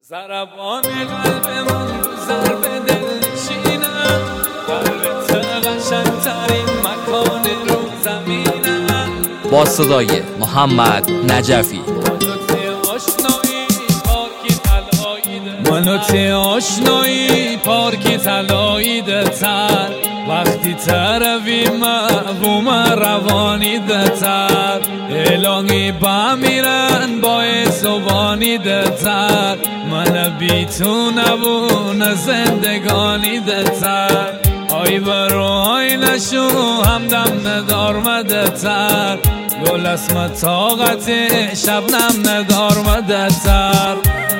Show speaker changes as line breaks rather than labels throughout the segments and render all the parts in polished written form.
ضربان قلب من ضرب دل نشینم، قلبت قشنگترین مکان رو زمینم.
با صدای محمد نجفی.
منو تی آشنایی پارکی تلاییده تر، وقتی تروی مفهوم روانیده تر، الهی بمیرن باعث و بانیده تر، من بی تو نبون زندگانیده تر، آی برو آی نشو همدم ندار مده تر، گل اسم طاقت شبنم ندار مده تر.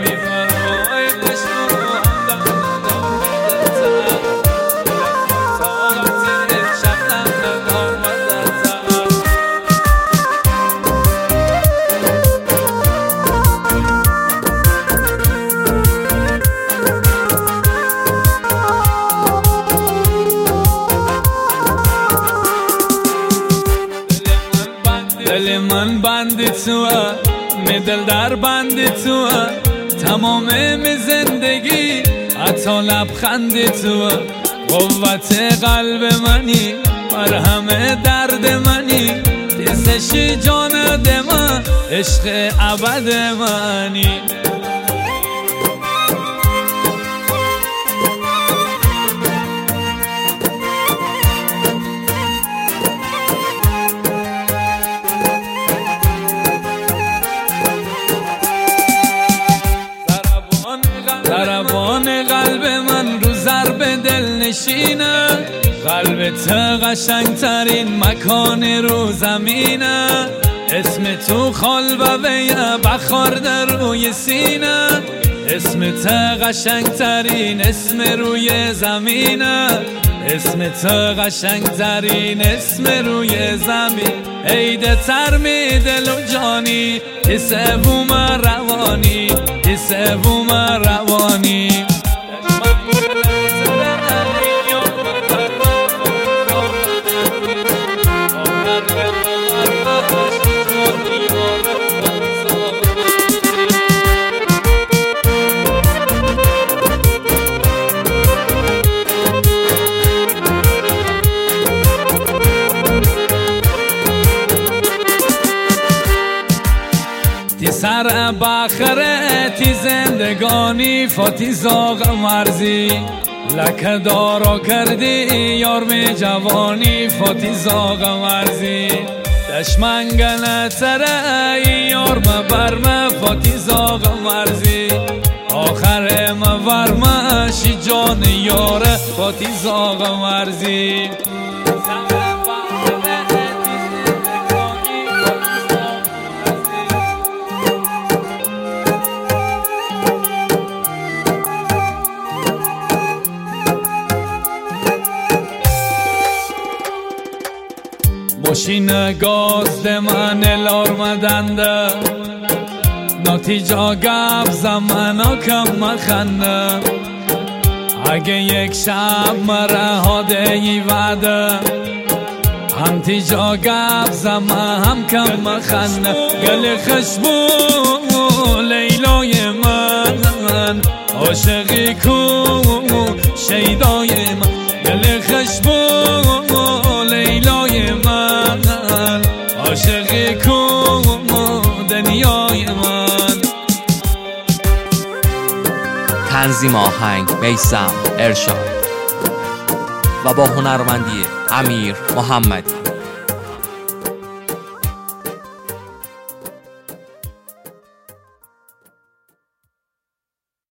دل من بند توه، می دل در بند توه، تمام می زندگی حتی لبخند توه، قوت قلب منی مرهم درد منی، دیسشی جان دمه عشق ابد منی. ضربان قلب من رو ضرب دل نشینه، قلبت قشنگترین مکان رو زمینه، اسم تو خالبوی بخار در روی سینه، اسمت قشنگترین اسم روی زمینه، اسمت قشنگترین اسم روی زمین، عیده تر می دل و جانی حسابوم روانی حسابوم روانی. تی سر بخره تی زندگانی فاتی زاغ مرزی، لکه دارا کردی یار می جوانی فاتی زاغ مرزی، دشمنگنه تره یار مبرمه فاتی زاغ مرزی، آخر مورمه شی جان یاره فاتی زاغ مرزی. ماشین گاز من الارمدنده، ناتیجا گب زمنا کم مخنده، اگه یک شب مره هاده ای وعده، هم تیجا گب زمان هم کم مخنده، گل خشبو لیلای من عاشقی کو شیدای من، گل خشبو لیلای من عاشقی کو دنیای من.
تنظیم آهنگ میثم ارشاد و با هنرمندی امیر محمدی.